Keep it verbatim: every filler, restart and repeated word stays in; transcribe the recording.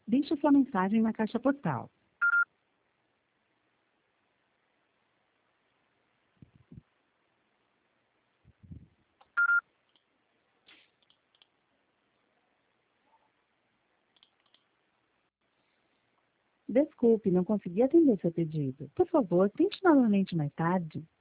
Deixe sua mensagem na caixa postal. Desculpe, não consegui atender seu pedido. Por favor, tente novamente mais tarde.